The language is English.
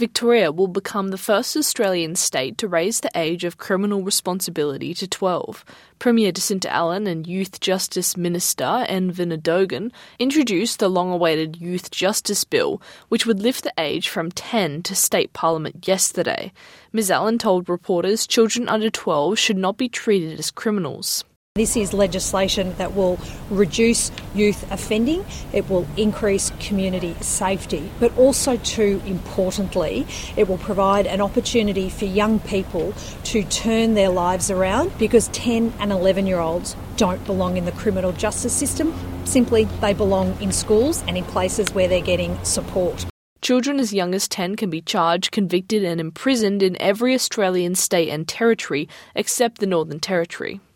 Victoria will become the first Australian state to raise the age of criminal responsibility to 12. Premier Jacinta Allen and Youth Justice Minister Envin Dogan introduced the long-awaited Youth Justice Bill, which would lift the age from 10 to State Parliament yesterday. Ms Allen told reporters children under 12 should not be treated as criminals. This is legislation that will reduce youth offending, it will increase community safety, but also, too importantly, it will provide an opportunity for young people to turn their lives around, because 10 and 11-year-olds don't belong in the criminal justice system. Simply, they belong in schools and in places where they're getting support. Children as young as 10 can be charged, convicted and imprisoned in every Australian state and territory except the Northern Territory.